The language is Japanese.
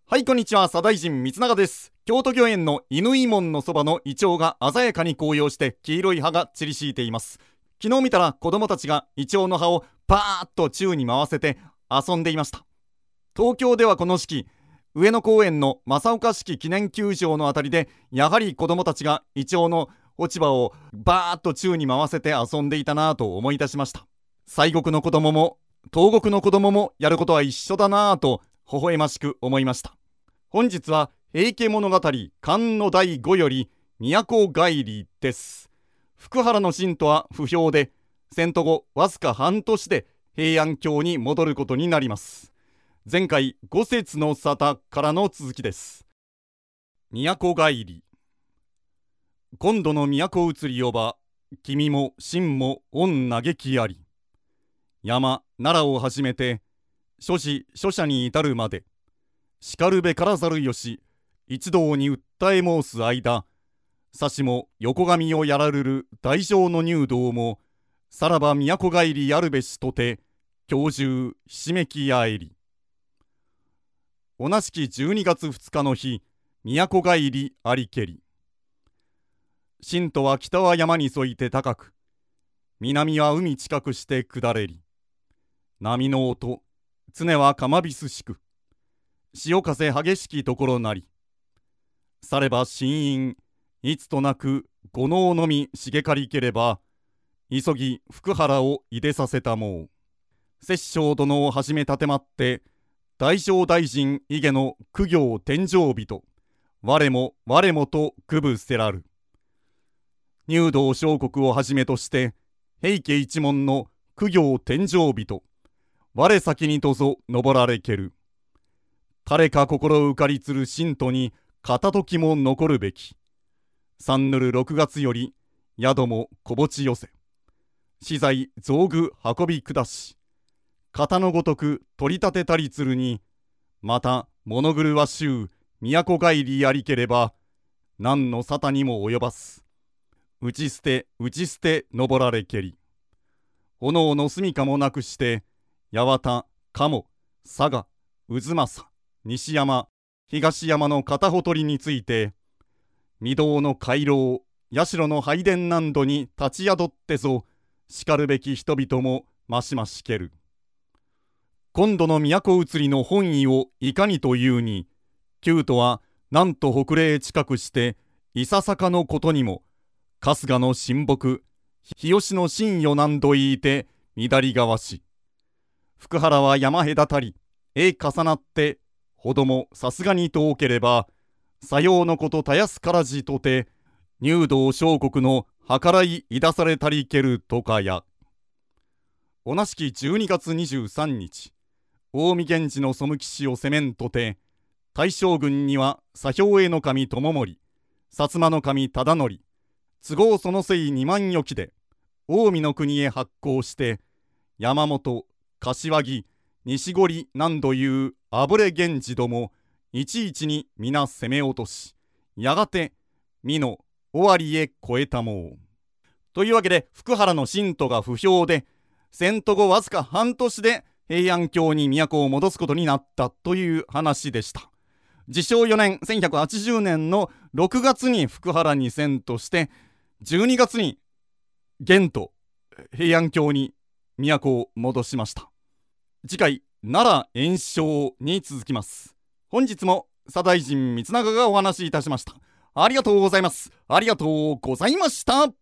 はい、こんにちは。左大臣光永です。京都御苑の乾門のそばのイチョウが鮮やかに紅葉して黄色い葉が散り敷いています。昨日見たら子供たちがイチョウの葉をパーッと宙に回せて遊んでいました。東京ではこの時期、上野公園の正岡式記念球場のあたりでやはり子供たちがイチョウの落ち葉をバーッと宙に回せて遊んでいたなぁと思い出しました。西国の子供も東国の子供もやることは一緒だなぁと微笑ましく思いました。本日は平家物語巻の第5より都帰りです。福原の信徒は不評で、遷都後わずか半年で平安京に戻ることになります。前回五節の沙汰からの続きです。都帰り。今度の都移りをば、君も信も御嘆きあり。山奈良をはじめて諸子諸者に至るまで、しかるべからざるよし、一同に訴え申す間、さしも横髪をやらるる大乗の入道も、さらば都帰りやるべしとて、今日中ひしめきやえり。同じき12月2日の日、都帰りありけり。信徒は北は山に沿いて高く、南は海近くして下れり。波の音、常は釜びすしく。潮風激しきところなり。されば神隠、いつとなく五能のみ茂かりければ、急ぎ福原をいでさせたもう。摂政殿をはじめ立てまって、大乗大臣以下の苦行天上人、我もと区分せらる。入道小国をはじめとして、平家一門の苦行天上人、我先にとぞ登られける。誰か心浮かりつる信徒に片時も残るべき。三ぬる6月より宿も小墓地寄せ。資材造具運び下し。型のごとく取り立てたりつるに、また物狂わしゅう都帰りやりければ、何の沙汰にも及ばす。打ち捨て登られけり。炎の住みかもなくして、八幡、鴨、佐賀、渦政、西山、東山の片ほとりについて、御堂の回廊、社の拝殿難度に立ち宿ってぞ、しかるべき人々もましましける。今度の都移りの本意をいかにというに、旧都はなんと北嶺近くして、いささかのことにも、春日の神木、日吉の神与難度いいて、乱りがわし。福原は山隔たり、重なって、ほどもさすがに遠ければ、さようのことたやすからじとて、入道小国の計らいいだされたりけるとかや。同じき12月23日、近江源氏の背きしを攻めんとて、大将軍には左兵衛の神友盛、薩摩の神忠則、都合そのせい2万余騎で、近江の国へ発行して、山本、柏木、西堀何度いうあぶれ源氏どもいちいちに皆攻め落とし、やがて美の尾張へ越えたもう。というわけで、福原の信徒が不評で、遷都後わずか半年で平安京に都を戻すことになったという話でした。治承4年1180年の6月に福原に遷都して、12月に元と平安京に都を戻しました。次回、奈良延焼に続きます。本日も左大臣光永がお話しいたしました。ありがとうございます。ありがとうございました。